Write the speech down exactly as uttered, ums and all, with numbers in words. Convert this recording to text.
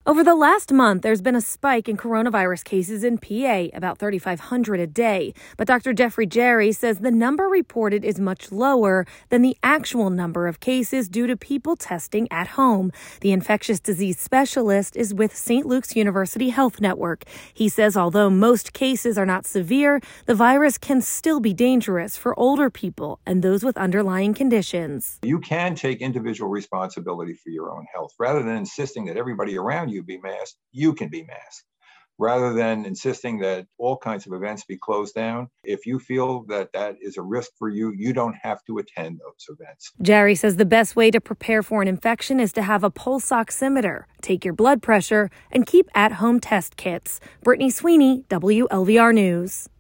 Over the last month, there's been a spike in coronavirus cases in P A, about thirty-five hundred a day. But Doctor Jeffrey Jerry says the number reported is much lower than the actual number of cases due to people testing at home. The infectious disease specialist is with Saint Luke's University Health Network. He says although most cases are not severe, the virus can still be dangerous for older people and those with underlying conditions. You can take individual responsibility for your own health. Rather than insisting that everybody around you be masked, you can be masked. Rather than insisting that all kinds of events be closed down, if you feel that that is a risk for you, you don't have to attend those events. Jerry says the best way to prepare for an infection is to have a pulse oximeter, take your blood pressure, and keep at-home test kits. Brittany Sweeney, W L V R News.